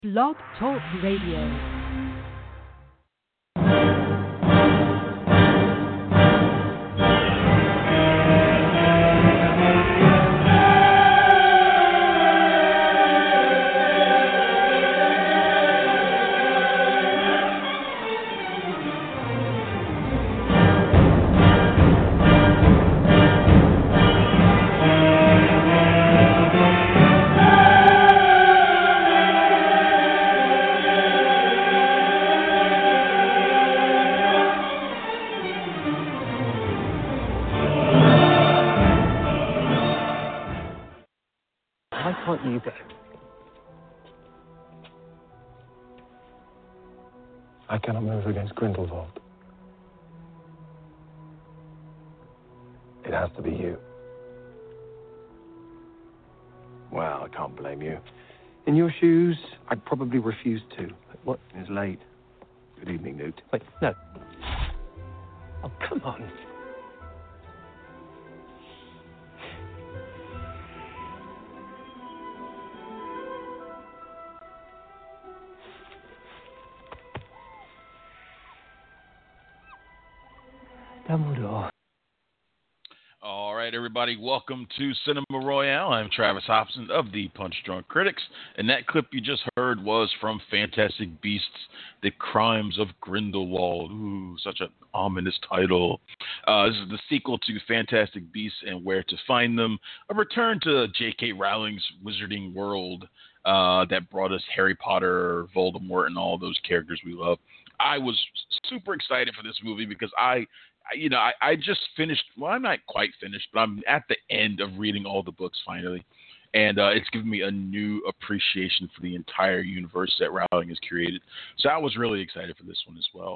Blog Talk Radio. Why can't you go? I cannot move against Grindelwald. It has to be you. Well, I can't blame you. In your shoes, I'd probably refuse to. What? It's late. Good evening, Newt. Wait, no. Oh, come on. Dumbledore. All right, everybody, welcome to Cinema Royale. I'm Travis Hobson of the Punch Drunk Critics, and that clip you just heard was from Fantastic Beasts: The Crimes of Grindelwald. Ooh, such an ominous title. This is the sequel to Fantastic Beasts and Where to Find Them, a return to J.K. Rowling's Wizarding World that brought us Harry Potter, Voldemort, and all those characters we love. I was super excited for this movie because I just finished, well, I'm not quite finished, but I'm at the end of reading all the books finally. And it's given me a new appreciation for the entire universe that Rowling has created. So I was really excited for this one as well.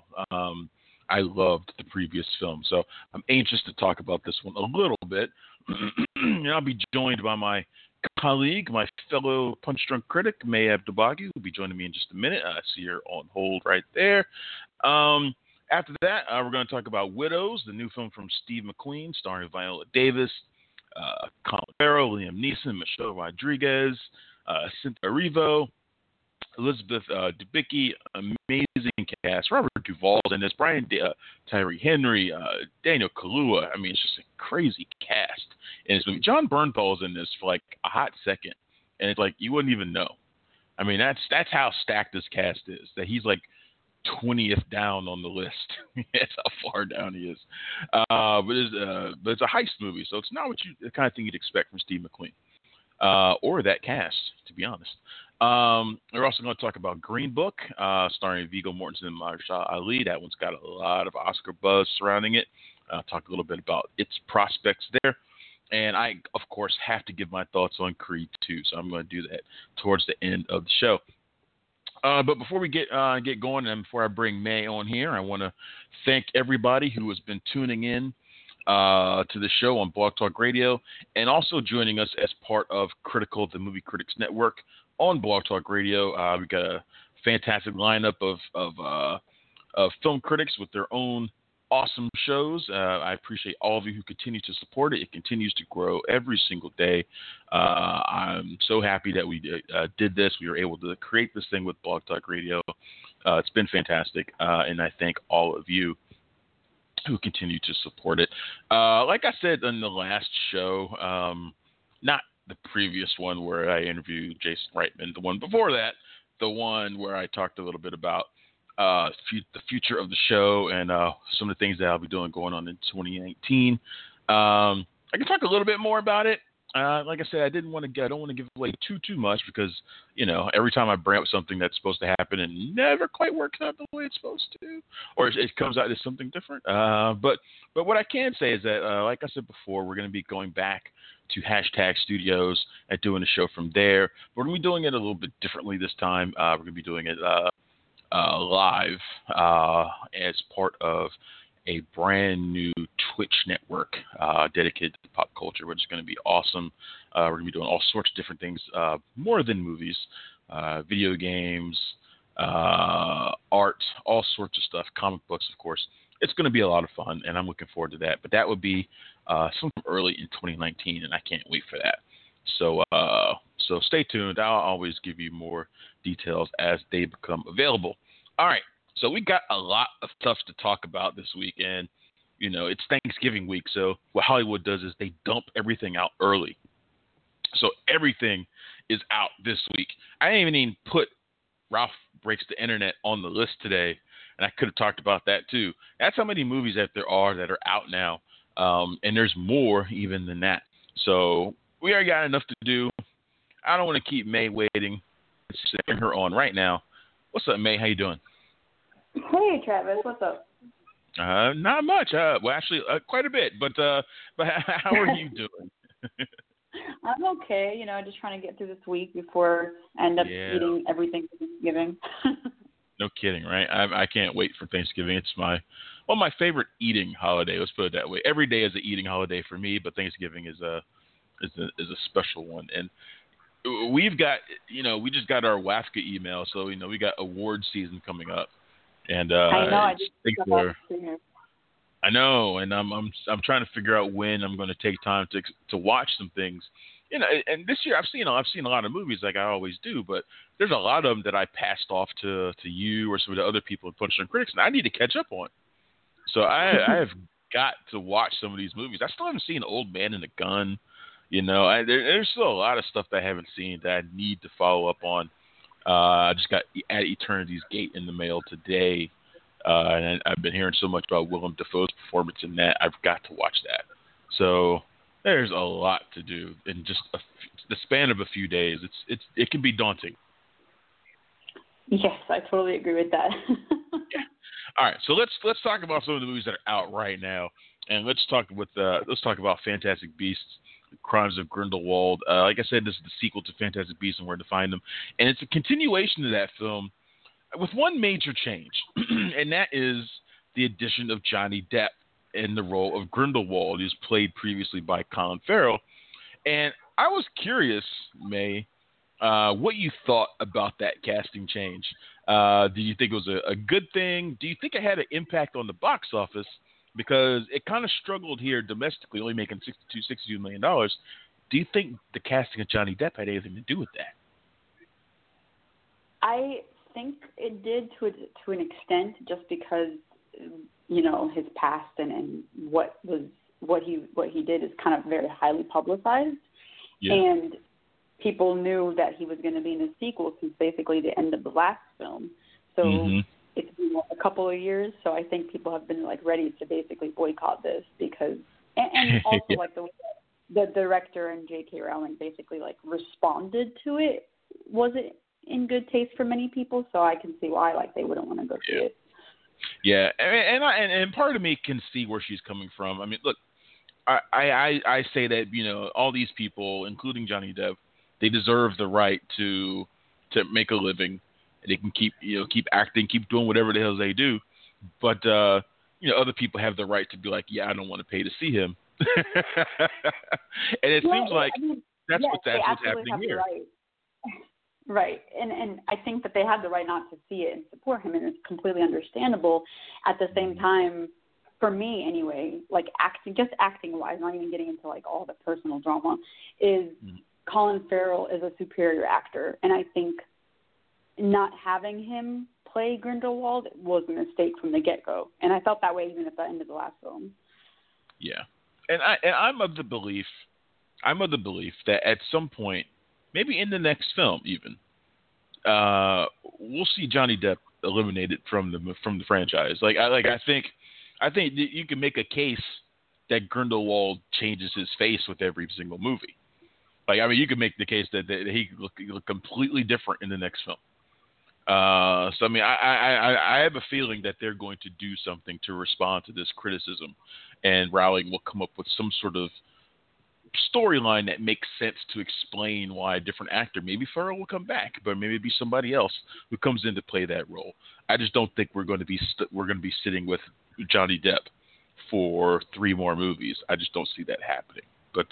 I loved the previous film. So I'm anxious to talk about this one a little bit. And I'll be joined by my colleague, my fellow Punch Drunk critic, May Abdubagi, who will be joining me in just a minute. I see her on hold right there. After that, we're going to talk about Widows, the new film from Steve McQueen, starring Viola Davis, Colin Farrell, Liam Neeson, Michelle Rodriguez, Cynthia Erivo, Elizabeth Debicki, amazing cast. Robert Duvall's in this, Tyree Henry, Daniel Kaluuya. I mean, it's just a crazy cast in this movie. John Bernthal's in this for like a hot second, and it's like you wouldn't even know. I mean, that's how stacked this cast is. That he's like 20th down on the list. That's how far down he is. But it's a heist movie, so it's not the kind of thing you'd expect from Steve McQueen or that cast, to be honest. We're also going to talk about Green Book, starring Viggo Mortensen and Mahershala Ali. That one's got a lot of Oscar buzz surrounding it. Talk a little bit about its prospects there. And I, of course, have to give my thoughts on Creed 2, so I'm going to do that towards the end of the show. But before we get going and before I bring May on here, I want to thank everybody who has been tuning in to the show on Blog Talk Radio and also joining us as part of Critical, the Movie Critics Network on Blog Talk Radio. We've got a fantastic lineup of film critics with their own awesome shows. I appreciate all of you who continue to support it. It continues to grow every single day. I'm so happy that we did this. We were able to create this thing with Blog Talk Radio. It's been fantastic, and I thank all of you who continue to support it. Like I said in the last show, not the previous one where I interviewed Jason Reitman, the one before that, the one where I talked a little bit about the future of the show and some of the things that I'll be doing going on in 2019. I can talk a little bit more about it. Like I said, I don't want to give away too much because, every time I bring up something that's supposed to happen and never quite works out the way it's supposed to, or it comes out as something different. But what I can say is that, like I said before, we're going to be going back to Hashtag Studios and doing a show from there. We're going to be doing it a little bit differently this time. We're going to be doing it live as part of a brand new Twitch network dedicated to pop culture, which is going to be awesome. We're going to be doing all sorts of different things, more than movies, video games, art, all sorts of stuff, comic books, of course. It's going to be a lot of fun, and I'm looking forward to that. But that would be sometime early in 2019, and I can't wait for that. So So stay tuned. I'll always give you more details as they become available. All right. So we got a lot of stuff to talk about this week, and it's Thanksgiving week. So what Hollywood does is they dump everything out early. So everything is out this week. I didn't even put Ralph Breaks the Internet on the list today, and I could have talked about that too. That's how many movies that there are that are out now, and there's more even than that. So we already got enough to do. I don't want to keep May waiting. Let's bring her on right now. What's up, May? How you doing? Hey, Travis. What's up? Not much. Well, actually, quite a bit. But how are you doing? I'm okay. Just trying to get through this week before I end up eating everything for Thanksgiving. No kidding, right? I can't wait for Thanksgiving. It's my favorite eating holiday. Let's put it that way. Every day is an eating holiday for me, but Thanksgiving is a special one. And we've got, we just got our WAFCA email, so we got award season coming up. And I know. I know, and I'm trying to figure out when I'm going to take time to watch some things. And this year I've seen a lot of movies like I always do, but there's a lot of them that I passed off to you or some of the other people in Punch Drunk Critics, and I need to catch up on. So I have got to watch some of these movies. I still haven't seen Old Man and the Gun. There's still a lot of stuff that I haven't seen that I need to follow up on. I just got At Eternity's Gate in the mail today, and I've been hearing so much about Willem Dafoe's performance in that. I've got to watch that. So there's a lot to do in just the span of a few days. It can be daunting. Yes, I totally agree with that. Yeah. All right, so let's talk about some of the movies that are out right now, and let's talk about Fantastic Beasts: Crimes of Grindelwald. Like I said, this is the sequel to Fantastic Beasts and Where to Find Them, and it's a continuation of that film with one major change, and that is the addition of Johnny Depp in the role of Grindelwald, who's played previously by Colin Farrell. And I was curious, May, what you thought about that casting change. Do you think it was a good thing? Do you think it had an impact on the box office? Because it kind of struggled here domestically, only making $62 million. Do you think the casting of Johnny Depp had anything to do with that? I think it did to an extent, just because his past and what he did is kind of very highly publicized, and people knew that he was going to be in the sequel since basically the end of the last film. So it's been a couple of years. So I think people have been ready to basically boycott this because, and also the director and J.K. Rowling basically responded to it wasn't in good taste for many people. So I can see why they wouldn't want to go see it. Yeah, and part of me can see where she's coming from. I mean, look, I say that all these people, including Johnny Depp, they deserve the right to make a living. They can keep acting, keep doing whatever the hell they do, but other people have the right to be like, yeah, I don't want to pay to see him, and it seems like that's what's happening here. Right. And I think that they have the right not to see it and support him, and it's completely understandable. At the same time, for me anyway, acting-wise, not even getting into all the personal drama, is Colin Farrell is a superior actor. And I think not having him play Grindelwald was a mistake from the get-go. And I felt that way even at the end of the last film. Yeah. And I'm of the belief that at some point, maybe in the next film, even we'll see Johnny Depp eliminated from the franchise. I think you can make a case that Grindelwald changes his face with every single movie. You can make the case that he could look completely different in the next film. So I have a feeling that they're going to do something to respond to this criticism, and Rowling will come up with some sort of storyline that makes sense to explain why a different actor, maybe Farrell, will come back, but maybe it'd be somebody else who comes in to play that role. I just don't think we're going to be sitting with Johnny Depp for 3 more movies. I just don't see that happening. But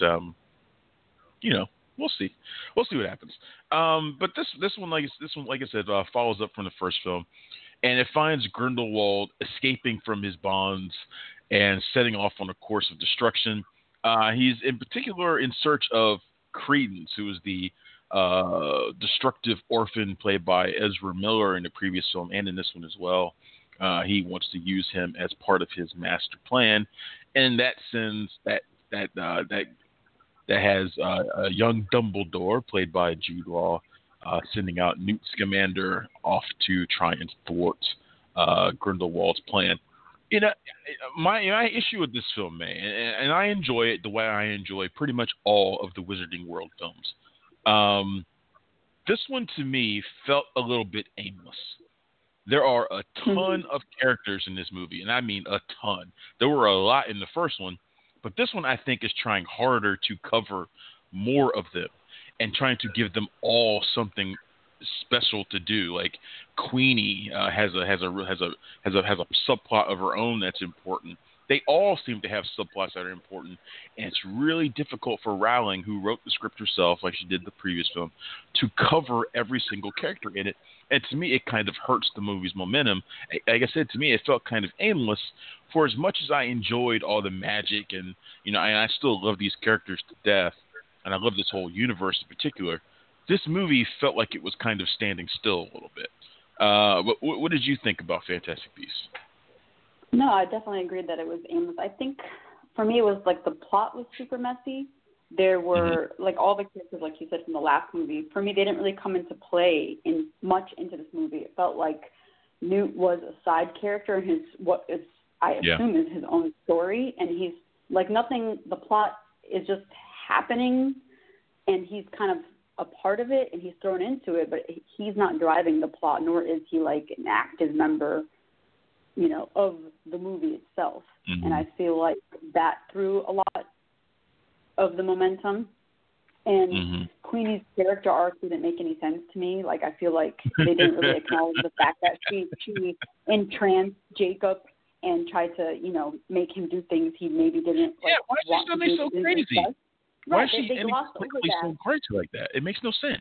we'll see. We'll see what happens. But this one, like I said, follows up from the first film, and it finds Grindelwald escaping from his bonds and setting off on a course of destruction. He's in particular in search of Credence, who is the destructive orphan played by Ezra Miller in the previous film and in this one as well. He wants to use him as part of his master plan, and that sends that has a young Dumbledore played by Jude Law, sending out Newt Scamander off to try and thwart Grindelwald's plan. You know, my issue with this film, man, and I enjoy it the way I enjoy pretty much all of the Wizarding World films. This one, to me, felt a little bit aimless. There are a ton of characters in this movie, and I mean a ton. There were a lot in the first one, but this one I think is trying harder to cover more of them and trying to give them all something special to do. Like Queenie has a subplot of her own that's important. They all seem to have subplots that are important, and it's really difficult for Rowling, who wrote the script herself, like she did the previous film, to cover every single character in it. And to me, it kind of hurts the movie's momentum. Like I said, to me, it felt kind of aimless. For as much as I enjoyed all the magic, and I still love these characters to death, and I love this whole universe in particular, this movie felt like it was kind of standing still a little bit. What did you think about Fantastic Beasts? No, I definitely agreed that it was aimless. I think for me it was like the plot was super messy. There were like all the characters, like you said, from the last movie. For me, they didn't really come into play much into this movie. It felt like Newt was a side character in I assume is his own story, and he's like nothing. The plot is just happening, and he's kind of a part of it, and he's thrown into it, but he's not driving the plot, nor is he like an active member, of the movie itself. And I feel like that threw a lot of the momentum. And Queenie's character arc didn't make any sense to me. Like, I feel like they didn't really acknowledge the fact that she entranced Jacob and tried to, make him do things he maybe didn't. Yeah, why is she something so crazy? Why is she inexplicably so crazy like that? It makes no sense.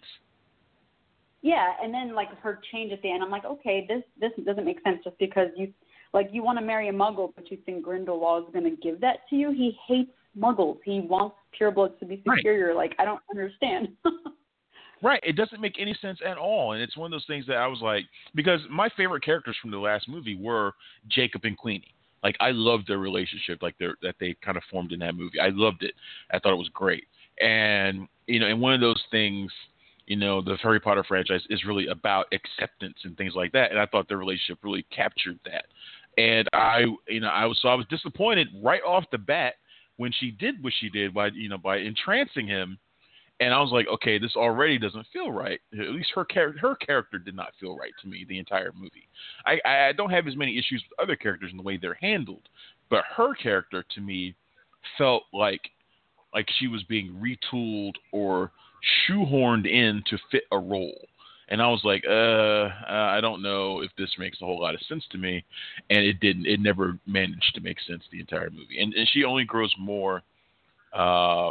Yeah, and then like her change at the end, I'm like, okay, this doesn't make sense just because you want to marry a Muggle, but you think Grindelwald is going to give that to you. He hates Muggles. He wants purebloods to be superior. Right. Like, I don't understand. Right. It doesn't make any sense at all. And it's one of those things that I was like, because my favorite characters from the last movie were Jacob and Queenie. Like, I loved their relationship, like that they kind of formed in that movie. I loved it. I thought it was great. And, and one of those things, the Harry Potter franchise is really about acceptance and things like that. And I thought their relationship really captured that. And I was disappointed right off the bat when she did what she did by entrancing him. And I was like, okay, this already doesn't feel right. At least her character did not feel right to me the entire movie. I don't have as many issues with other characters in the way they're handled, but her character to me felt like she was being retooled or shoehorned in to fit a role. And I was like, I don't know if this makes a whole lot of sense to me. And it didn't. It never managed to make sense the entire movie. And she only grows more, I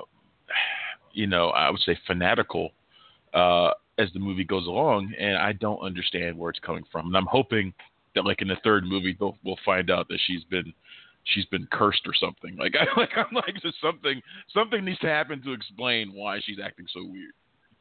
would say fanatical as the movie goes along. And I don't understand where it's coming from. And I'm hoping that like in the third movie, we'll find out that she's been cursed or something. I'm like, just something needs to happen to explain why she's acting so weird.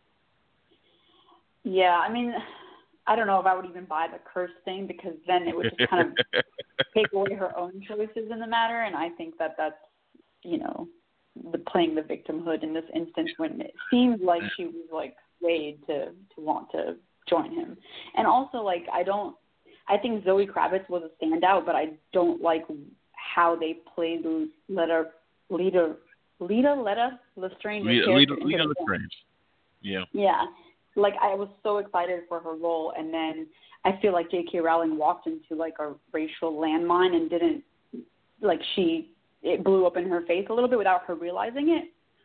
Yeah, I mean, I don't know if I would even buy the curse thing, because then it would just kind of take away her own choices in the matter. And I think that's, playing the victimhood in this instance when it seems like she was like swayed to want to join him. And also, like, I think Zoe Kravitz was a standout, but I don't like how they played Leta Lestrange. Leta Lestrange. Yeah. Yeah. Like, I was so excited for her role, and then I feel like J.K. Rowling walked into like a racial landmine and didn't, like, it blew up in her face a little bit without her realizing it.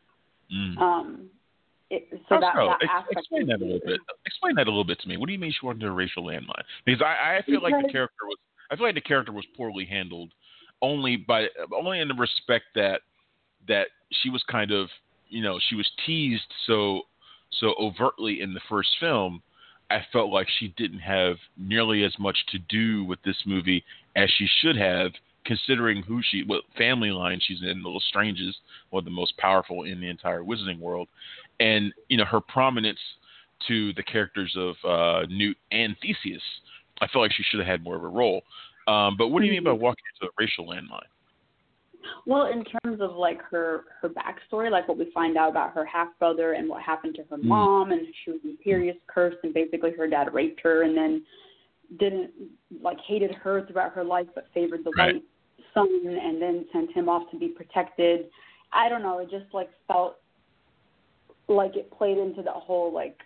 Explain that a little bit. Explain that a little bit to me. What do you mean she walked into a racial landmine? Because I feel like the character was poorly handled, only in the respect that she was kind of, she was teased so overtly in the first film. I felt like she didn't have nearly as much to do with this movie as she should have, considering what family line she's in. The Lestranges, one of the most powerful in the entire Wizarding world, and her prominence to the characters of Newt and Theseus. I feel like she should have had more of a role. But what do you mean by walking into a racial landmine? Well, in terms of like her backstory, like what we find out about her half brother and what happened to her mom, and she was imperious cursed, and basically her dad raped her, and then hated her throughout her life, but favored the white son, and then sent him off to be protected. I don't know. It just like felt like it played into the whole like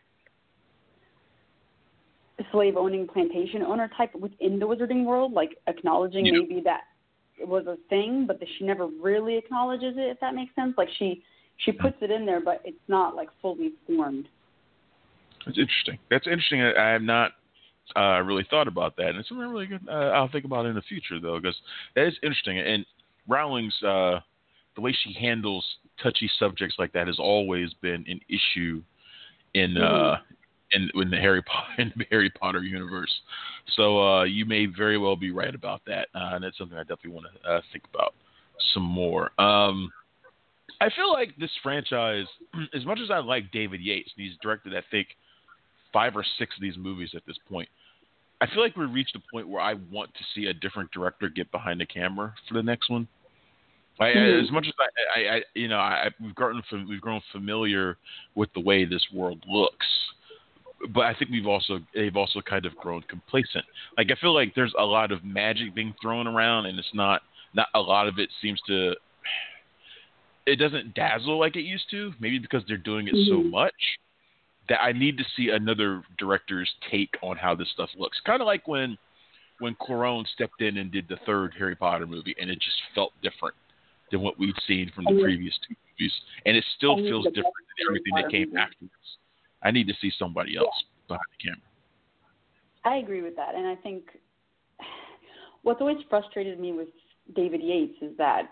slave owning plantation owner type within the wizarding world, like acknowledging maybe that it was a thing, but that she never really acknowledges it, if that makes sense. Like she puts it in there, but it's not like fully formed. That's interesting. I have not really thought about that, and it's something really good. I'll think about it in the future, though, because that is interesting. And Rowling's the way she handles touchy subjects like that has always been an issue in the Harry Potter universe. So you may very well be right about that, and that's something I definitely want to think about some more. I feel like this franchise, as much as I like David Yates, and he's directed, I think, 5 or 6 of these movies at this point, I feel like we've reached a point where I want to see a different director get behind the camera for the next one. As much as we've grown familiar with the way this world looks, but I think they've also kind of grown complacent. Like I feel like there's a lot of magic being thrown around, and it's not a lot of it seems to. It doesn't dazzle like it used to. Maybe because they're doing it so much that I need to see another director's take on how this stuff looks. Kind of like when Cuarón stepped in and did the 3rd Harry Potter movie, and it just felt different than what we'd seen from the previous 2 movies, and it still feels different than everything that came afterwards. I need to see somebody else behind the camera. I agree with that, and I think what's always frustrated me with David Yates is that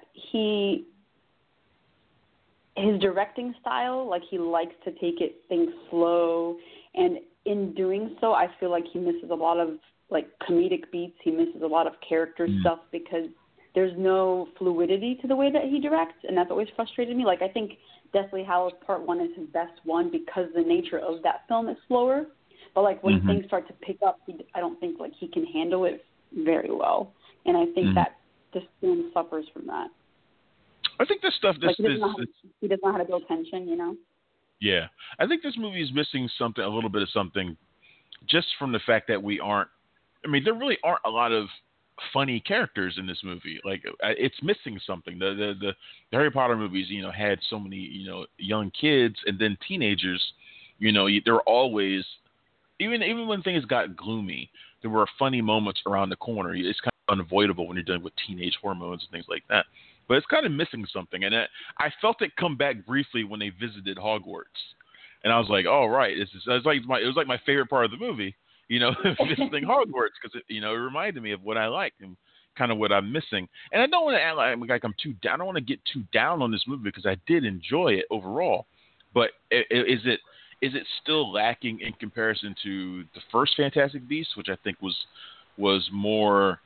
his directing style, like he likes to take things slow, and in doing so, I feel like he misses a lot of like comedic beats. He misses a lot of character stuff because there's no fluidity to the way that he directs, and that's always frustrated me. Like I think Deathly Hallows Part 1 is his best one because the nature of that film is slower. But like when things start to pick up, I don't think like he can handle it very well, and I think that this film suffers from that. I think this stuff. He doesn't know how to build tension, you know. Yeah, I think this movie is missing something, a little bit of something, just from the fact that we aren't. I mean, there really aren't a lot of funny characters in this movie. Like it's missing something. The Harry Potter movies, had so many, young kids and then teenagers. There were always, even when things got gloomy, there were funny moments around the corner. It's kind of unavoidable when you're dealing with teenage hormones and things like that. But it's kind of missing something, and I felt it come back briefly when they visited Hogwarts, and I was like, "Oh, right, it was like my favorite part of the movie." Visiting Hogwarts, because it reminded me of what I liked and kind of what I'm missing. And I don't want to act like I'm too down. I don't want to get too down on this movie because I did enjoy it overall. But is it still lacking in comparison to the first Fantastic Beasts, which I think was more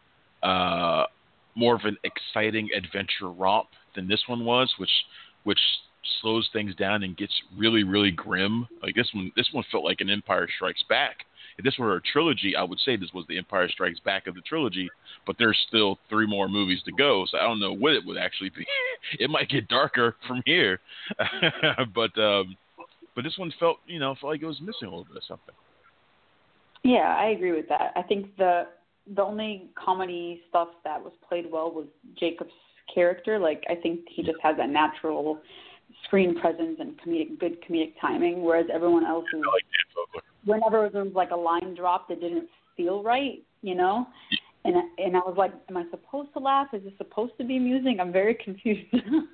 of an exciting adventure romp than this one was, which slows things down and gets really, really grim. Like this one felt like an Empire Strikes Back. If this were a trilogy, I would say this was the Empire Strikes Back of the trilogy, but there's still 3 more movies to go, so I don't know what it would actually be. It might get darker from here, but this one felt like it was missing a little bit of something. Yeah, I agree with that. I think the only comedy stuff that was played well was Jacob's character. Like I think he just has that natural screen presence and good comedic timing, whereas everyone else is. I like Dan Fogler. Whenever there was like a line drop that didn't feel right, And I was like, am I supposed to laugh? Is this supposed to be amusing? I'm very confused.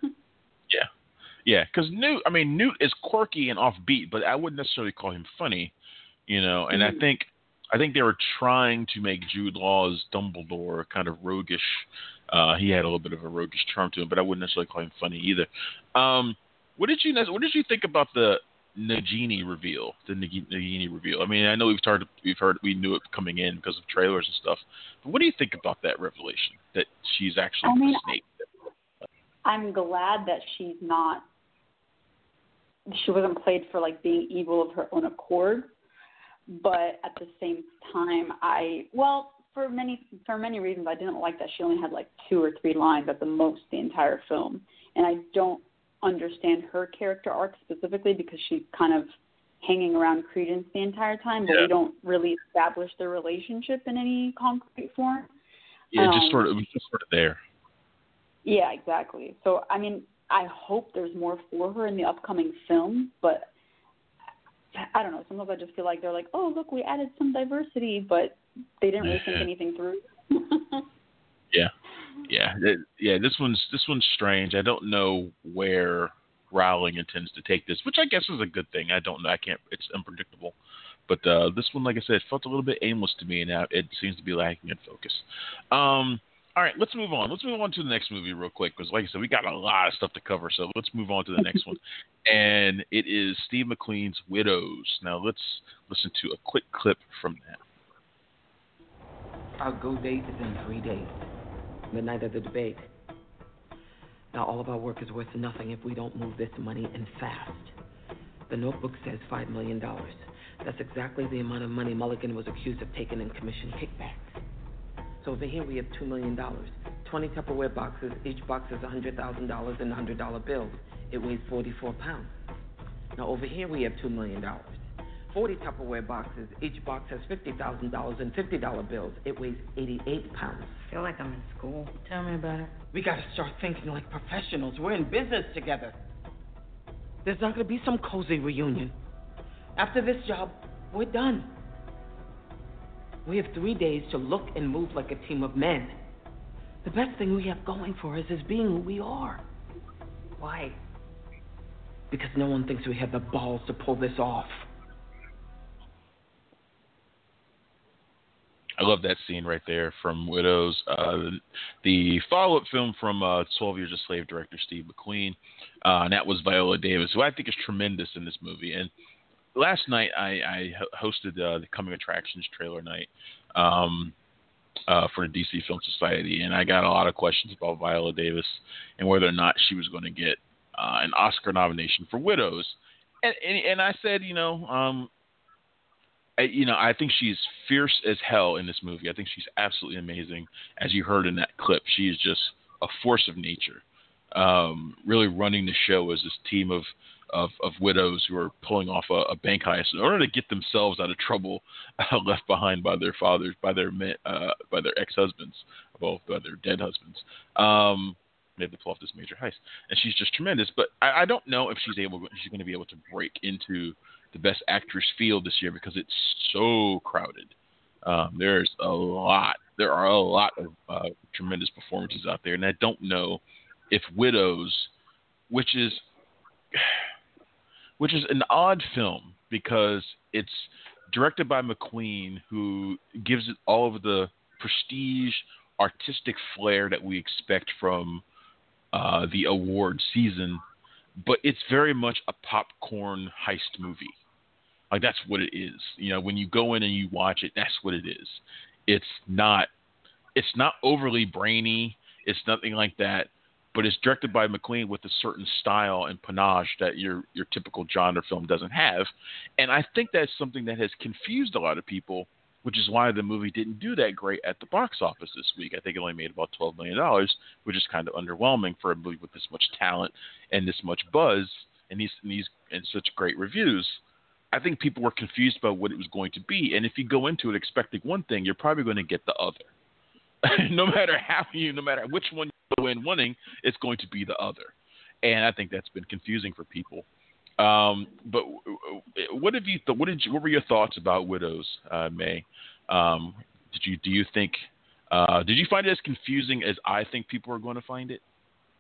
Yeah, because Newt is quirky and offbeat, but I wouldn't necessarily call him funny, And I think they were trying to make Jude Law's Dumbledore kind of roguish. He had a little bit of a roguish charm to him, but I wouldn't necessarily call him funny either. What did you think about the Nagini reveal? The Nagini reveal. I mean, I know we knew it coming in because of trailers and stuff. But what do you think about that revelation that she's actually the snake? I'm glad that she wasn't played for like being evil of her own accord. but at the same time, for many reasons, I didn't like that she only had like 2 or 3 lines at the most the entire film, and I don't understand her character arc specifically because she's kind of hanging around Credence the entire time, but we don't really establish their relationship in any concrete form. Yeah, it was just sort of there. Yeah, exactly. So, I mean, I hope there's more for her in the upcoming film, but I don't know. Sometimes I just feel like they're like, oh, look, we added some diversity, but they didn't really think anything through. Yeah. This one's strange. I don't know where Rowling intends to take this, which I guess is a good thing. I don't know. It's unpredictable. But this one, like I said, felt a little bit aimless to me, and now it seems to be lacking in focus. All right, let's move on. Let's move on to the next movie real quick because, like I said, we got a lot of stuff to cover. So let's move on to the next one. And it is Steve McQueen's Widows. Now let's listen to a quick clip from that. Our go date is in 3 days, the night of the debate. Now, all of our work is worth nothing if we don't move this money and fast. The notebook says $5 million. That's exactly the amount of money Mulligan was accused of taking in commission kickbacks. So over here we have $2 million, 20 Tupperware boxes, each box is $100,000 in $100 bills. It weighs 44 pounds. Now over here we have $2 million, 40 Tupperware boxes, each box has $50,000 in $50 bills. It weighs 88 pounds. I feel like I'm in school. Tell me about it. We gotta start thinking like professionals. We're in business together. There's not gonna be some cozy reunion. After this job, we're done. We have 3 days to look and move like a team of men. The best thing we have going for us is being who we are. Why? Because no one thinks we have the balls to pull this off. I love that scene right there from Widows. The follow-up film from 12 Years a Slave director Steve McQueen, and that was Viola Davis, who I think is tremendous in this movie. And last night I hosted the Coming Attractions trailer night for the DC Film Society, and I got a lot of questions about Viola Davis and whether or not she was going to get an Oscar nomination for Widows. And I said, I think she's fierce as hell in this movie. I think she's absolutely amazing. As you heard in that clip, she is just a force of nature. Really running the show as this team of widows who are pulling off a bank heist in order to get themselves out of trouble left behind by their fathers, by their ex-husbands, by their dead husbands. They had to pull off this major heist, and she's just tremendous. But I don't know if she's going to be able to break into the Best Actress field this year because it's so crowded. There are a lot of tremendous performances out there, and I don't know if Widows, which is an odd film because it's directed by McQueen, who gives it all of the prestige, artistic flair that we expect from the award season, but it's very much a popcorn heist movie. Like, that's what it is. When you go in and you watch it, that's what it is. It's not overly brainy. It's nothing like that. But it's directed by McQueen with a certain style and panache that your typical genre film doesn't have. And I think that's something that has confused a lot of people, which is why the movie didn't do that great at the box office this week. I think it only made about $12 million, which is kind of underwhelming for a movie with this much talent and this much buzz and such great reviews. I think people were confused about what it was going to be. And if you go into it expecting one thing, you're probably going to get the other. no matter which one you go in winning, it's going to be the other. And I think that's been confusing for people. But what were your thoughts about Widows, May? Did you find it as confusing as I think people are going to find it?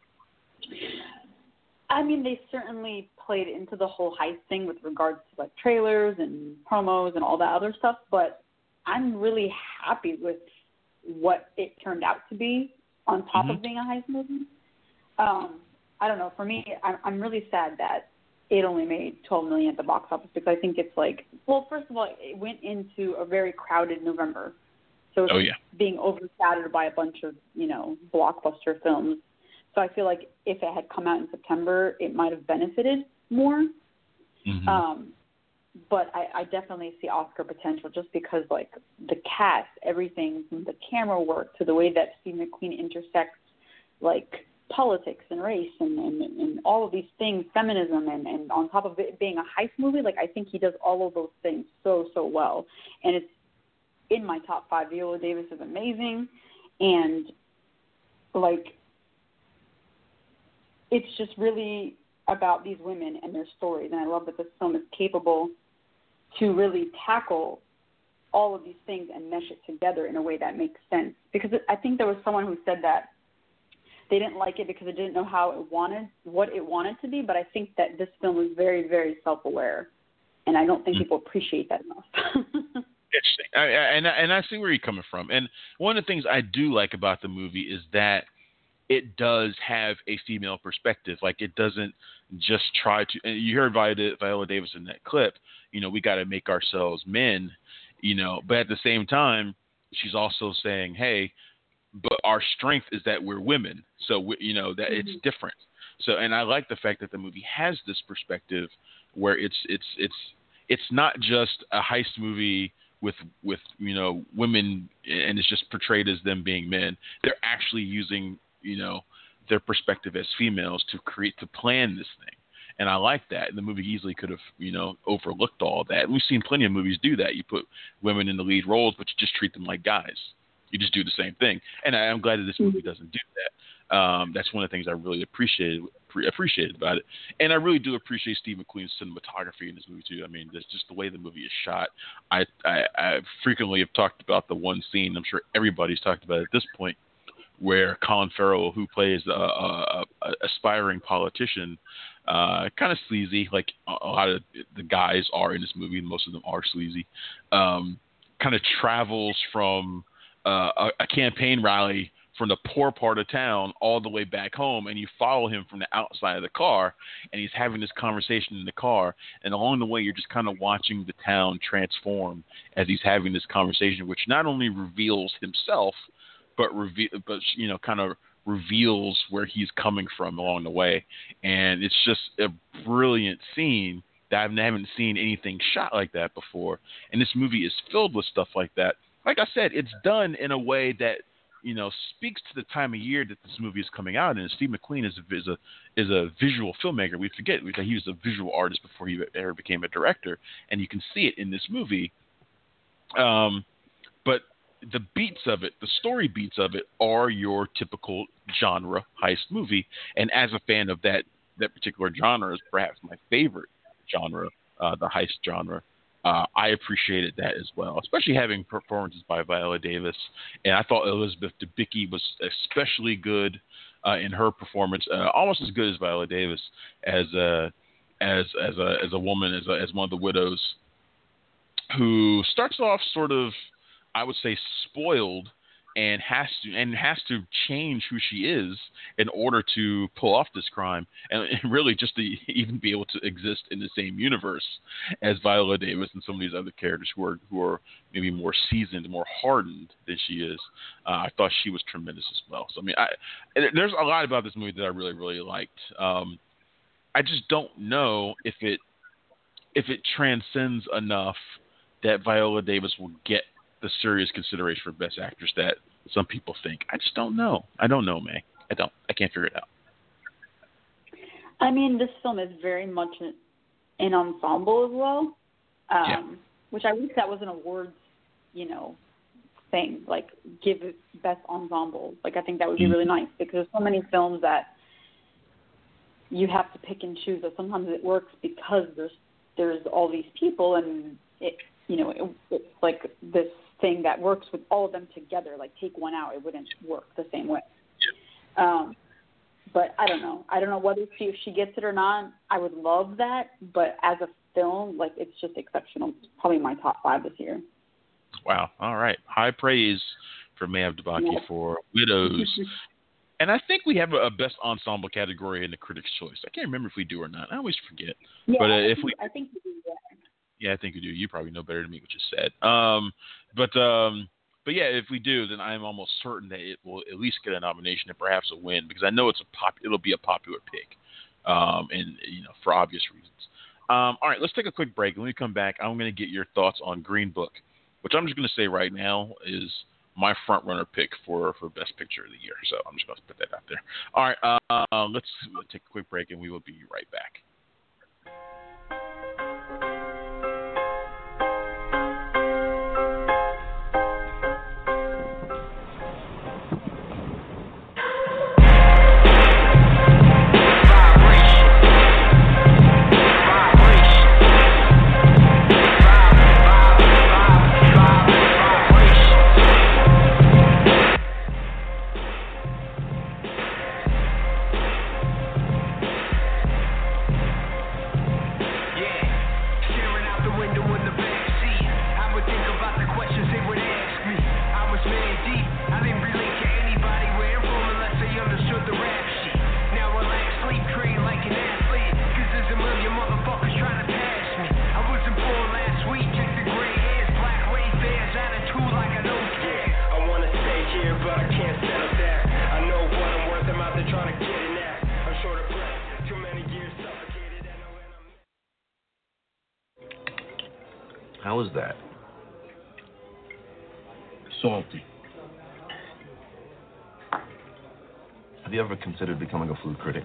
I mean, they certainly played into the whole heist thing with regards to like trailers and promos and all that other stuff, but I'm really happy with what it turned out to be on top of being a heist movie. I don't know. For me, I'm really sad that it only made $12 million at the box office because I think it's like, well, first of all, it went into a very crowded November. So it's being overshadowed by a bunch of, blockbuster films. So I feel like if it had come out in September, it might have benefited more. but I definitely see Oscar potential just because, like, the cast, everything from the camera work to the way that Steve McQueen intersects, like, politics and race and all of these things, feminism, and on top of it being a heist movie, like, I think he does all of those things so well. And it's in my top 5. Viola Davis is amazing. And, like, it's just really about these women and their stories. And I love that this film is capable to really tackle all of these things and mesh it together in a way that makes sense. Because I think there was someone who said that they didn't like it because it didn't know what it wanted to be, but I think that this film is very, very self-aware, and I don't think people appreciate that enough. Interesting. And I see where you're coming from. And one of the things I do like about the movie is that it does have a female perspective. Like, it doesn't just try to – and you heard Viola Davis in that clip, you know, we got to make ourselves men, you know, but at the same time, she's also saying, hey, but our strength is that we're women. So, you know, that it's different. So, and I like the fact that the movie has this perspective where it's not just a heist movie with, you know, women, and it's just portrayed as them being men. They're actually using, you know, their perspective as females to plan this thing. And I like that. And the movie easily could have, you know, overlooked all of that. And we've seen plenty of movies do that. You put women in the lead roles, but you just treat them like guys. You just do the same thing. And I'm glad that this movie doesn't do that. That's one of the things I really appreciated about it. And I really do appreciate Steve McQueen's cinematography in this movie too. I mean, that's just the way the movie is shot. I frequently have talked about the one scene, I'm sure everybody's talked about it at this point, where Colin Farrell, who plays a aspiring politician, kind of sleazy, like a lot of the guys are in this movie, and most of them are sleazy, kind of travels from a campaign rally from the poor part of town all the way back home, and you follow him from the outside of the car, and he's having this conversation in the car, and along the way you're just kind of watching the town transform as he's having this conversation, which not only reveals himself, but you know, kind of reveals where he's coming from along the way. And it's just a brilliant scene that I haven't seen anything shot like that before. And this movie is filled with stuff like that. Like I said, it's done in a way that, you know, speaks to the time of year that this movie is coming out in. And Steve McQueen is a visual filmmaker. We forget that he was a visual artist before he ever became a director, and you can see it in this movie. But the beats of it, the story beats of it, are your typical genre heist movie. And as a fan of that particular genre, is perhaps my favorite genre, the heist genre. I appreciated that as well, especially having performances by Viola Davis. And I thought Elizabeth Debicki was especially good in her performance, almost as good as Viola Davis as a woman, as one of the widows, who starts off sort of, I would say, spoiled, and has to change who she is in order to pull off this crime, and really just to even be able to exist in the same universe as Viola Davis and some of these other characters who are maybe more seasoned, more hardened than she is. I thought she was tremendous as well. So I mean, there's a lot about this movie that I really, really liked. I just don't know if it transcends enough that Viola Davis will get the serious consideration for Best Actress that some people think. I just don't know. I don't know, May. I can't figure it out. I mean, this film is very much an ensemble as well, which I wish that was an awards, you know, thing. Like, give it Best Ensemble. Like, I think that would be really nice, because there's so many films that you have to pick and choose. But sometimes it works because there's all these people, and it's like this thing that works with all of them together. Like, take one out, it wouldn't work the same way. But I don't know. I don't know whether if she gets it or not. I would love that. But as a film, like, it's just exceptional. It's probably my top 5 this year. Wow. All right. High praise for Maeve Debicki for Widows. And I think we have a Best Ensemble category in the Critics' Choice. I can't remember if we do or not. I always forget. Yeah, but I think we do. Yeah, I think we do. You probably know better than me what you said. But yeah, if we do, then I'm almost certain that it will at least get a nomination and perhaps a win, because I know it'll be a popular pick, and for obvious reasons. All right, let's take a quick break. When we come back, I'm going to get your thoughts on Green Book, which I'm just going to say right now is my front runner pick for Best Picture of the year. So I'm just going to put that out there. All right, let's take a quick break, and we will be right back. How is that? Salty. Have you ever considered becoming a food critic?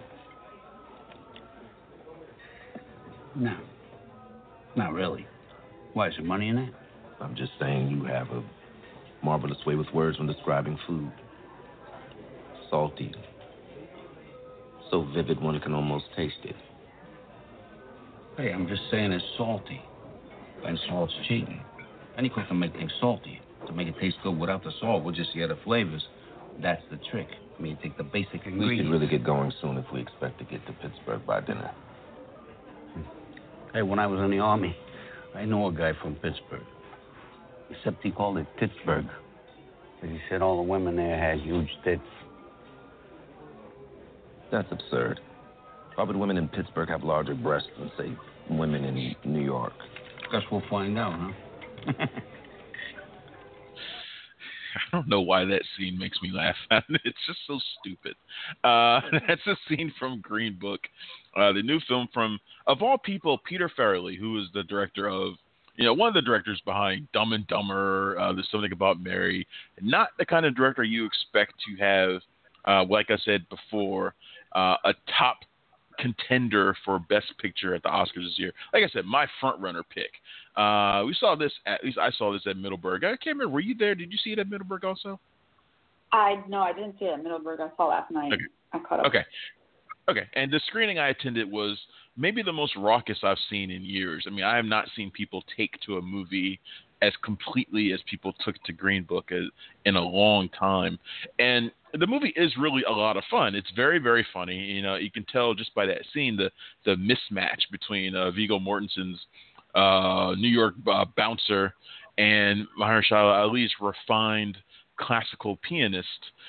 No. Not really. Why, is there money in that? I'm just saying you have a marvelous way with words when describing food. Salty. So vivid one can almost taste it. Hey, I'm just saying it's salty. And salt's cheating. Any cook can make things salty. To make it taste good without the salt, we'll just the other flavors. That's the trick. I mean, you take the basic ingredients. We should really get going soon if we expect to get to Pittsburgh by dinner. Hey, when I was in the Army, I knew a guy from Pittsburgh. Except he called it Pittsburgh. Because he said all the women there had huge tits. That's absurd. Probably the women in Pittsburgh have larger breasts than, say, women in New York. Guess we'll find out, huh? I don't know why that scene makes me laugh. It's just so stupid. That's a scene from Green Book, the new film from, of all people, Peter Farrelly, who is the director of, one of the directors behind Dumb and Dumber, There's Something About Mary. Not the kind of director you expect to have, like I said before, a top contender for Best Picture at the Oscars this year. Like I said, my front runner pick. We saw this at least I saw this at Middleburg. I can't remember. Were you there? Did you see it at Middleburg also? No, I didn't see it at Middleburg. I saw last night. Okay. I caught up. Okay. And the screening I attended was maybe the most raucous I've seen in years. I mean, I have not seen people take to a movie as completely as people took to Green Book in a long time. And the movie is really a lot of fun. It's very, very funny. You can tell just by that scene the mismatch between Viggo Mortensen's New York bouncer and Mahershala Ali's refined classical pianist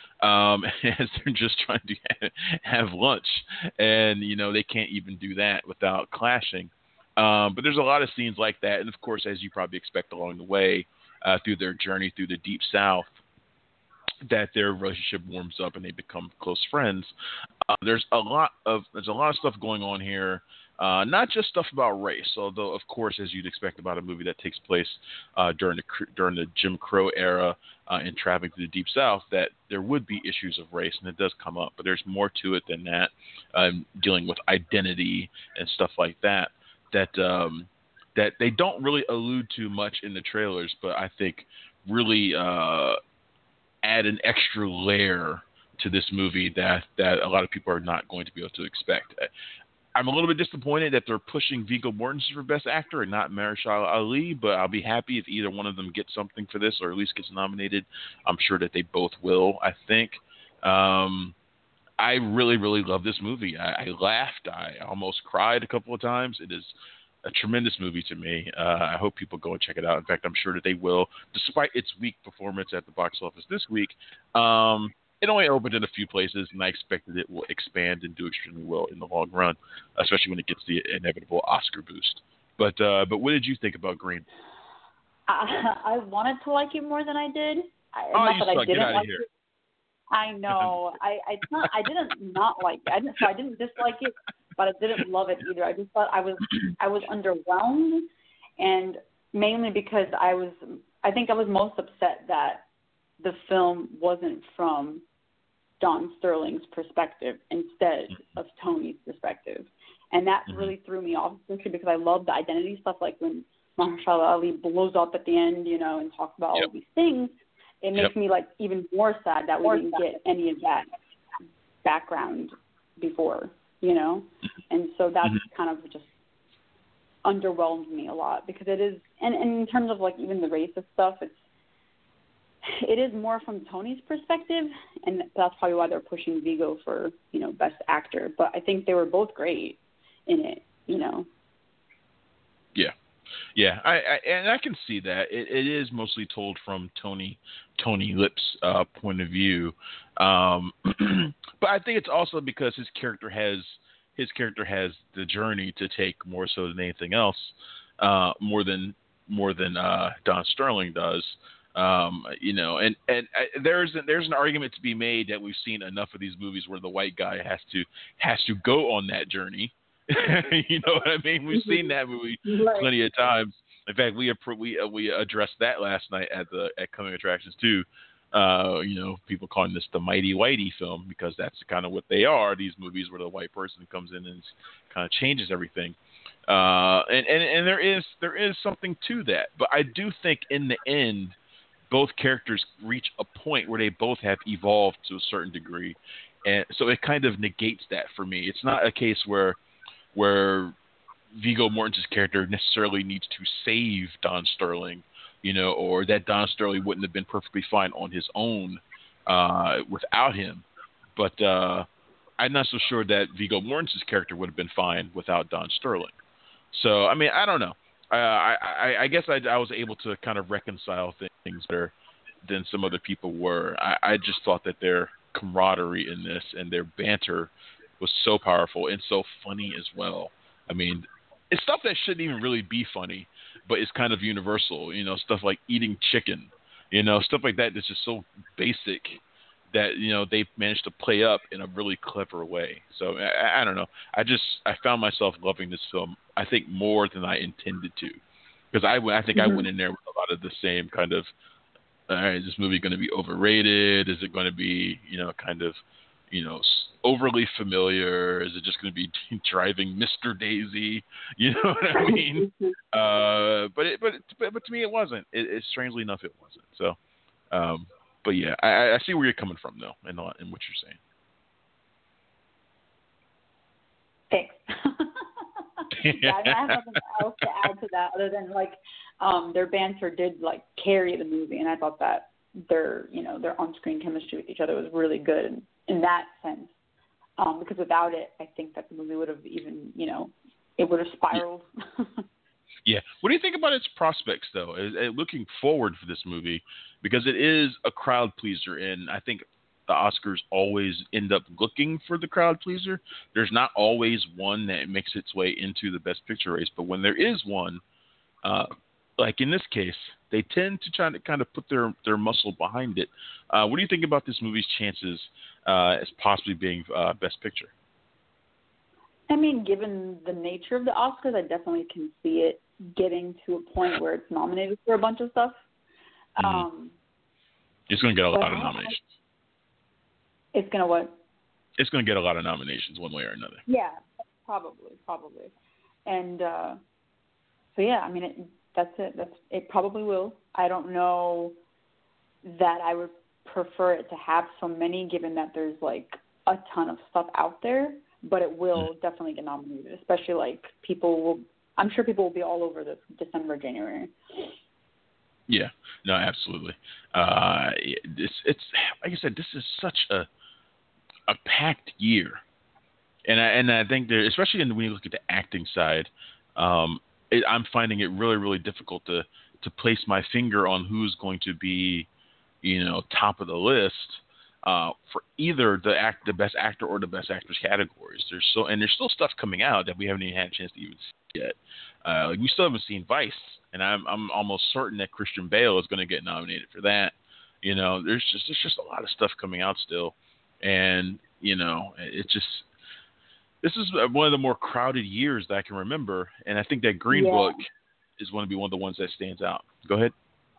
as they're just trying to have lunch. And, they can't even do that without clashing. But there's a lot of scenes like that. And, of course, as you probably expect along the way, through their journey through the Deep South, that their relationship warms up and they become close friends. There's a lot of stuff going on here, not just stuff about race, although of course, as you'd expect about a movie that takes place during the Jim Crow era and traveling through the Deep South, that there would be issues of race, and it does come up. But there's more to it than that, dealing with identity and stuff like that. That they don't really allude to much in the trailers, but I think really add an extra layer to this movie that a lot of people are not going to be able to expect. I'm a little bit disappointed that they're pushing Viggo Mortensen for Best Actor and not Mahershala Ali, but I'll be happy if either one of them gets something for this or at least gets nominated. I'm sure that they both will, I think. I really, really love this movie. I laughed. I almost cried a couple of times. It is a tremendous movie to me. I hope people go and check it out. In fact, I'm sure that they will, despite its weak performance at the box office this week. It only opened in a few places, and I expect that it will expand and do extremely well in the long run, especially when it gets the inevitable Oscar boost. But what did you think about Green? I wanted to like it more than I did. You suck. Get out of here. I know. I didn't not like it. I didn't dislike it. but I didn't love it either. I just thought I was underwhelmed, and mainly because I think I was most upset that the film wasn't from Don Sterling's perspective instead of Tony's perspective. And that really threw me off, especially because I love the identity stuff, like when Mahershala Ali blows up at the end, you know, and talks about all these things. It makes me like even more sad that we didn't get any of that background before, you know? And so that kind of just underwhelmed me a lot, because it is, and in terms of like even the racist stuff, it is more from Tony's perspective, and that's probably why they're pushing Viggo for, you know, Best Actor. But I think they were both great in it, you know. Yeah, I can see that. It is mostly told from Tony Lip's point of view, but I think it's also because his character has the journey to take more so than anything else, more than Don Sterling does. You know, and there's an argument to be made that we've seen enough of these movies where the white guy has to go on that journey. You know what I mean? We've seen that movie plenty of times. In fact, we addressed that last night at Coming Attractions too. You know, people calling this the Mighty Whitey film, because that's kind of what they are. These movies where the white person comes in and kind of changes everything. And there is something to that. But I do think in the end, both characters reach a point where they both have evolved to a certain degree, and so it kind of negates that for me. It's not a case where Viggo Mortensen's character necessarily needs to save Don Sterling, you know, or that Don Sterling wouldn't have been perfectly fine on his own without him. But I'm not so sure that Viggo Mortensen's character would have been fine without Don Sterling. So, I mean, I don't know. I guess I was able to kind of reconcile things better than some other people were. I just thought that their camaraderie in this and their banter was so powerful and so funny as well. I mean, it's stuff that shouldn't even really be funny, but it's kind of universal. You know, stuff like eating chicken. You know, stuff like that that's just so basic that, you know, they managed to play up in a really clever way. So I don't know. I found myself loving this film, I think, more than I intended to, because I think I went in there with a lot of the same kind of, all right, is this movie going to be overrated? Is it going to be, you know, kind of, you know, overly familiar? Is it just going to be driving Mr. Daisy? You know what I mean? But to me, it wasn't. Strangely enough, it wasn't. So, but yeah, I see where you're coming from, though, in what you're saying. Thanks. Yeah, I don't have nothing else to add to that other than like their banter did like carry the movie, and I thought that their on-screen chemistry with each other was really good in that sense. Because without it, I think that the movie would have even, you know, it would have spiraled. Yeah. What do you think about its prospects, though, looking forward for this movie? Because it is a crowd pleaser, and I think the Oscars always end up looking for the crowd pleaser. There's not always one that makes its way into the Best Picture race, but when there is one, like in this case, they tend to try to kind of put their muscle behind it. What do you think about this movie's chances as possibly being Best Picture? I mean, given the nature of the Oscars, I definitely can see it getting to a point where it's nominated for a bunch of stuff. It's going to get a lot of nominations. It's going to what? It's going to get a lot of nominations one way or another. Yeah, probably. And so, yeah, I mean, that's it. It probably will. I don't know that I would prefer it to have so many, given that there's, like, a ton of stuff out there. But it will definitely get nominated, especially, like, I'm sure people will be all over this December, January. Yeah, no, absolutely. It's like I said, this is such a packed year, and I think there, especially when you look at the acting side, I'm finding it really, really difficult to place my finger on who's going to be, you know, top of the list for either the Best Actor or the Best Actress categories. There's still stuff coming out that we haven't even had a chance to even see yet. Like we still haven't seen Vice, and I'm almost certain that Christian Bale is going to get nominated for that. You know, there's just a lot of stuff coming out still, and you know, it's just this is one of the more crowded years that I can remember, and I think that Green Book is going to be one of the ones that stands out. Go ahead.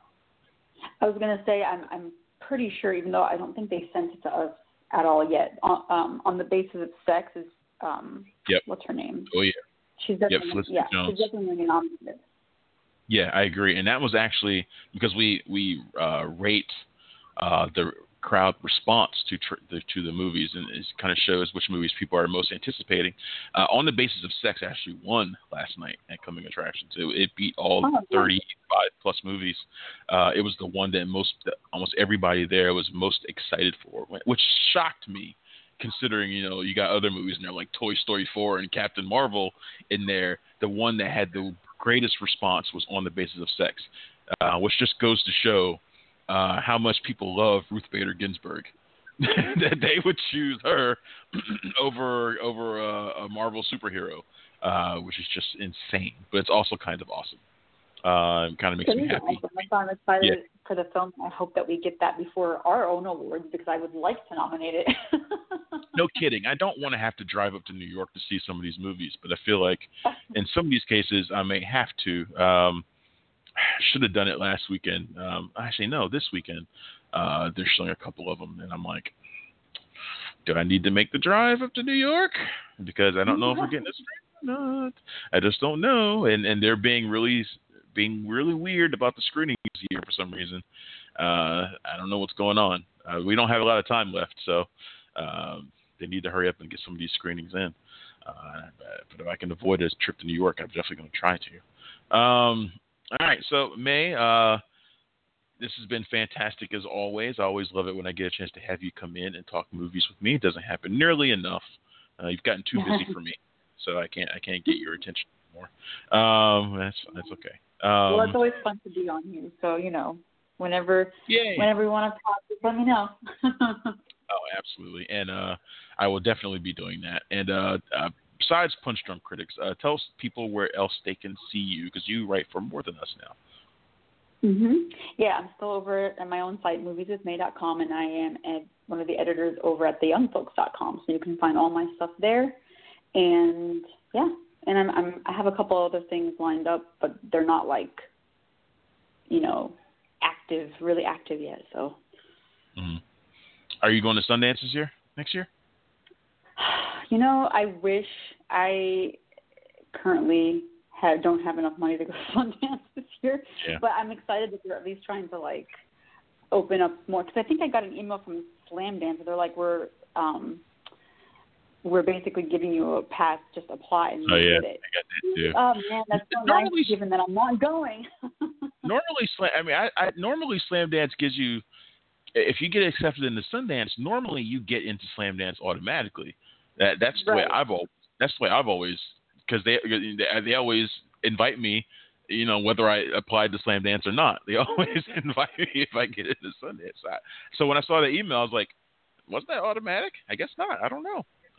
I was going to say I'm pretty sure, even though I don't think they sent it to us at all yet, on the basis of sex is what's her name? Oh yeah, she's definitely Felicity Jones. She's definitely nominated. Yeah, I agree, and that was actually because we rate the crowd response to the movies, and it kind of shows which movies people are most anticipating. On the basis of sex, actually won last night at Coming Attractions. It beat all 35 plus movies. It was the one that almost everybody there was most excited for, which shocked me, considering you got other movies in there like Toy Story 4 and Captain Marvel in there. The one that had the greatest response was On the Basis of Sex, which just goes to show how much people love Ruth Bader Ginsburg, that they would choose her over a Marvel superhero, which is just insane. But it's also kind of awesome. It kind of makes me happy. I'm excited for the film. I hope that we get that before our own awards, because I would like to nominate it. No kidding. I don't want to have to drive up to New York to see some of these movies, but I feel like in some of these cases I may have to. Should have done it last weekend. Actually, no, this weekend. They're showing a couple of them, and I'm like, do I need to make the drive up to New York? Because I don't know if we're getting this or not. I just don't know. And they're being really weird about the screenings here for some reason. I don't know what's going on. We don't have a lot of time left, so they need to hurry up and get some of these screenings in. But if I can avoid a trip to New York, I'm definitely going to try to. All right, so May, this has been fantastic as always. I always love it when I get a chance to have you come in and talk movies with me. It doesn't happen nearly enough. You've gotten too busy for me, so I can't get your attention anymore. That's okay. Well, it's always fun to be on here. So whenever you want to talk, just let me know. Oh, absolutely, and I will definitely be doing that. And besides Punch Drunk Critics, tell people where else they can see you, because you write for more than us now. Yeah, I'm still over at my own site, movieswithmay.com, and I am one of the editors over at theyoungfolks.com, so you can find all my stuff there. And I have a couple other things lined up, but they're not really active yet. So. Are you going to Sundance next year? I wish. I currently don't have enough money to go to Sundance this year, but I'm excited that they're at least trying to open up more. Because I think I got an email from Slamdance. They're like, we're basically giving you a pass, just apply and you get it. I got that too. Oh man, that's so nice, given that I'm not going. Normally Slamdance gives you, if you get accepted into Sundance, normally you get into Slamdance automatically. That's the way I've always, because they always invite me, whether I applied to Slamdance or not. They always invite me if I get into Sundance. So when I saw the email, I was like, wasn't that automatic? I guess not. I don't know.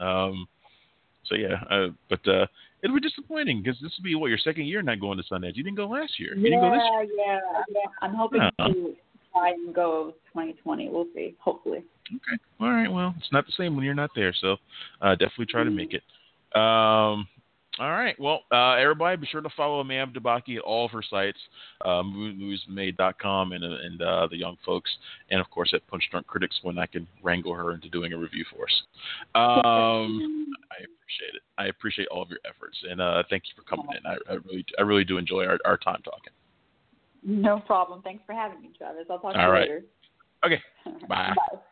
But it'll be disappointing, because this will be your second year not going to Sundance. You didn't go last year. You didn't go this year. Yeah. I'm hoping to try and go 2020. We'll see. Hopefully. Okay. All right. Well, it's not the same when you're not there, so definitely try to make it. All right. Well, everybody, be sure to follow May Abdebaki at all of her sites, moviesmade.com and the Young Folks, and of course at Punch Drunk Critics when I can wrangle her into doing a review for us. I appreciate it. I appreciate all of your efforts, and thank you for coming in. I really do enjoy our time talking. No problem. Thanks for having me, Travis. I'll talk to you later. Okay. Bye.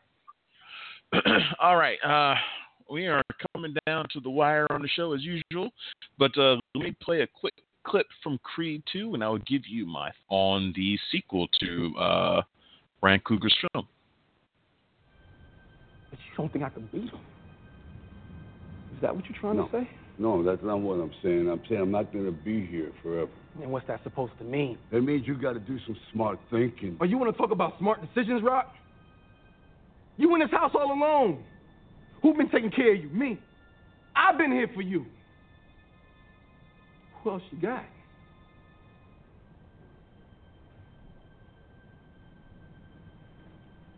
All right. We are coming down to the wire on the show as usual, but let me play a quick clip from Creed 2, and I will give you my on the sequel to Ryan Coogler's film. But you don't think I can beat him? Is that what you're trying to say? No, that's not what I'm saying. I'm saying I'm not going to be here forever. And what's that supposed to mean? It means you got to do some smart thinking. Oh, you want to talk about smart decisions, Rock? You in this house all alone. Who's been taking care of you? Me. I've been here for you. Who else you got?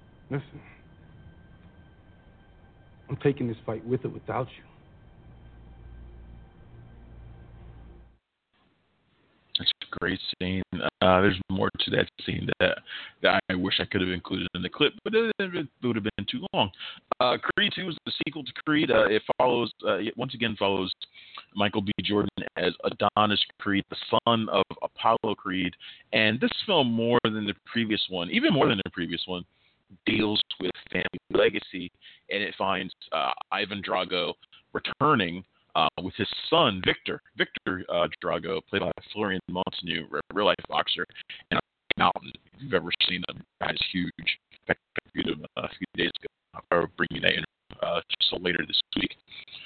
Listen. I'm taking this fight with or without you. great scene. There's more to that scene that I wish I could have included in the clip, but it would have been too long. Creed 2 is the sequel to Creed. It follows, once again, follows Michael B. Jordan as Adonis Creed, the son of Apollo Creed. And this film, more than the previous one, even more than the previous one, deals with family legacy, and it finds Ivan Drago returning with his son, Victor Drago, played by Florian Montaño, real life boxer, and Mountain. If you've ever seen him, that is huge. In fact, I viewed him a few days ago. I'll bring you that interview so later this week.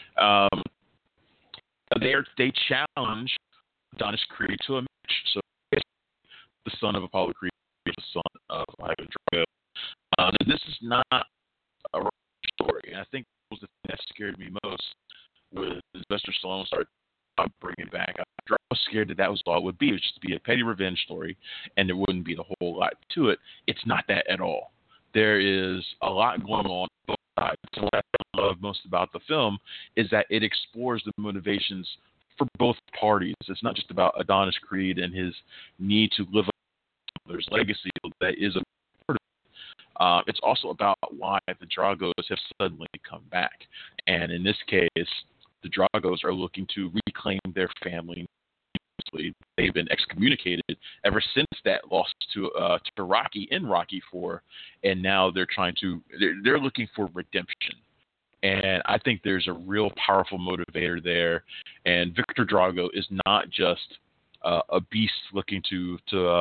They challenge Adonis Creed to a match. So the son of Apollo Creed, the son of Ivan Drago. This is not a story, and I think that was the thing that scared me most. When Sylvester Stallone started bringing back, I was scared that was all it would be. It would just be a petty revenge story, and there wouldn't be a whole lot to it. It's not that at all. There is a lot going on both sides. What I love most about the film is that it explores the motivations for both parties. It's not just about Adonis Creed and his need to live up to his father's legacy that is a part of it. It's also about why the Dragos have suddenly come back. And in this case, the Dragos are looking to reclaim their family. They've been excommunicated ever since that loss to Rocky in Rocky IV, and now they're looking for redemption. And I think there's a real powerful motivator there. And Victor Drago is not just a beast looking to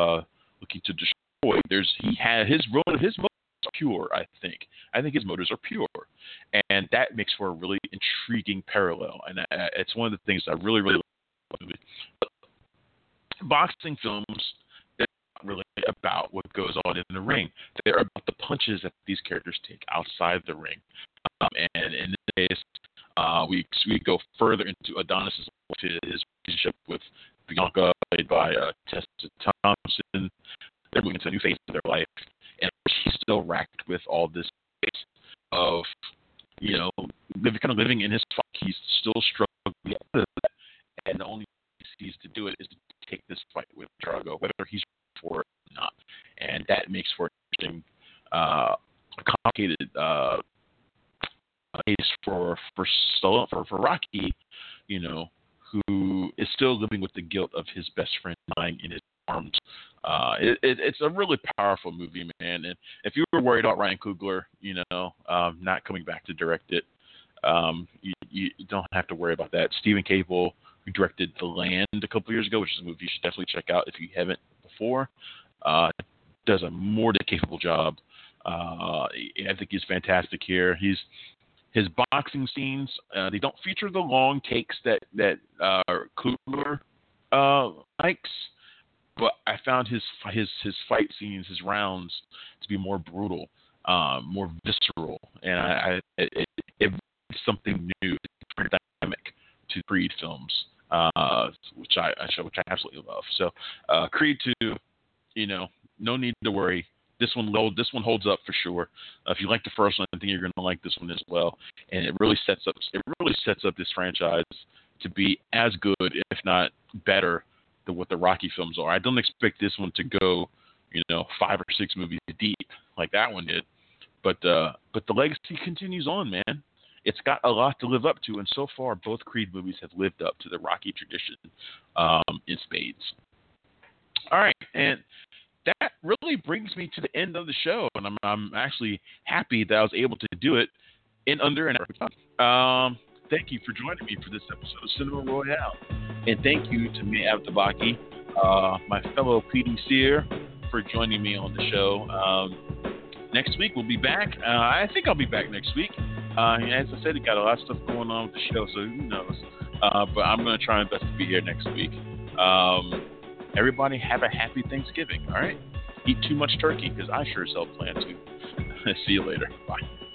destroy. His motives are pure. I think his motives are pure, and that makes for a really intriguing parallel. And it's one of the things I really like about the movie. But boxing films, they're not really about what goes on in the ring. They're about the punches that these characters take outside the ring. And in this case, we go further into Adonis' his relationship with Bianca, played by Tessa Thompson. They're moving into a new phase of their life, and she's still racked with all this of, kind of living in his fight. He's still struggling out of that, and the only way he sees to do it is to take this fight with Drago, whether he's ready for it or not. And that makes for an interesting, complicated case for Rocky, who is still living with the guilt of his best friend dying in his arms. It's a really powerful movie, man. And if you were worried about Ryan Coogler, not coming back to direct it, you don't have to worry about that. Stephen Cable, who directed The Land a couple years ago, which is a movie you should definitely check out if you haven't before, does a more than capable job. I think he's fantastic here. His boxing scenes, they don't feature the long takes that Coogler likes, but I found his fight scenes, his rounds, to be more brutal, more visceral, and it's something new, different dynamic to Creed films, which I absolutely love. So Creed 2, no need to worry. This one holds up for sure. If you like the first one, I think you're going to like this one as well. And it really sets up this franchise to be as good, if not better, than what the Rocky films are. I don't expect this one to go, 5 or 6 movies deep like that one did. But the legacy continues on, man. It's got a lot to live up to, and so far both Creed movies have lived up to the Rocky tradition in spades. All right, and that really brings me to the end of the show, and I'm actually happy that I was able to do it in under an hour. Thank you for joining me for this episode of Cinema Royale, and thank you to Mia Abdullbaki, my fellow PD Seer, for joining me on the show. Next week we'll be back. I think I'll be back next week. As I said, we got a lot of stuff going on with the show, so who knows? But I'm going to try my best to be here next week. Everybody have a happy Thanksgiving, all right? Eat too much turkey, because I sure as hell plan to. See you later. Bye.